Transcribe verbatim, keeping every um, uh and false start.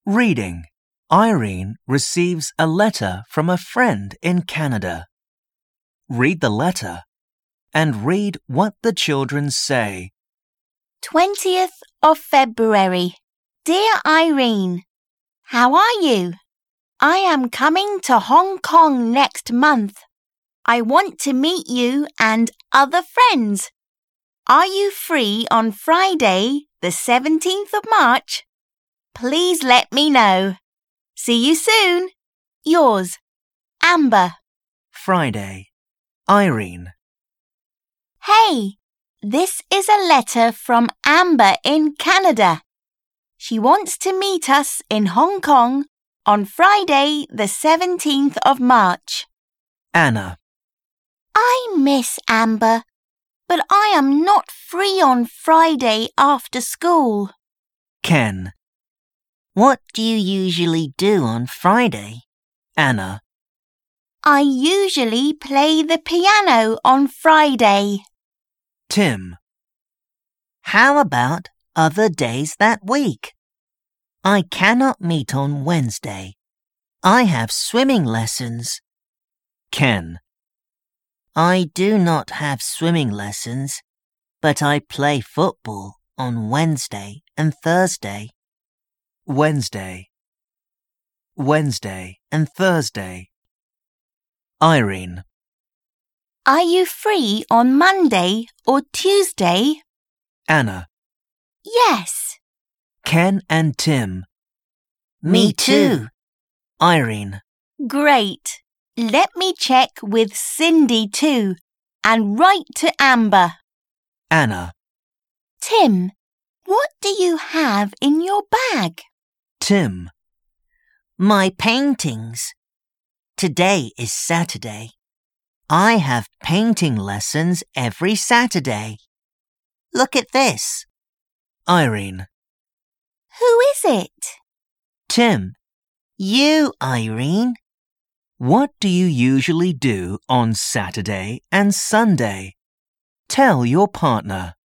Reading. Irene receives a letter from a friend in Canada. Read the letter and read what the children say. twentieth of February. Dear Irene, how are you? I am coming to Hong Kong next month. I want to meet you and other friends. Are you free on Friday, the seventeenth of March? Please let me know. See you soon. Yours, Amber. Friday. Irene. Hey, this is a letter from Amber in Canada. She wants to meet us in Hong Kong on Friday, the seventeenth of March. Anna. I miss Amber, but I am not free on Friday after school. Ken. What do you usually do on Friday? Anna. I usually play the piano on Friday. Tim. How about other days that week? I cannot meet on Wednesday. I have swimming lessons. Ken. I do not have swimming lessons, but I play football on Wednesday and Thursday. Wednesday. Wednesday and Thursday. Irene. Are you free on Monday or Tuesday? Anna. Yes. Ken and Tim. Me too. Irene. Great. Let me check with Cindy too and write to Amber. Anna. Tim, what do you have in your bag? Tim. My paintings. Today is Saturday. I have painting lessons every Saturday. Look at this. Irene. Who is it? Tim. You, Irene. What do you usually do on Saturday and Sunday? Tell your partner.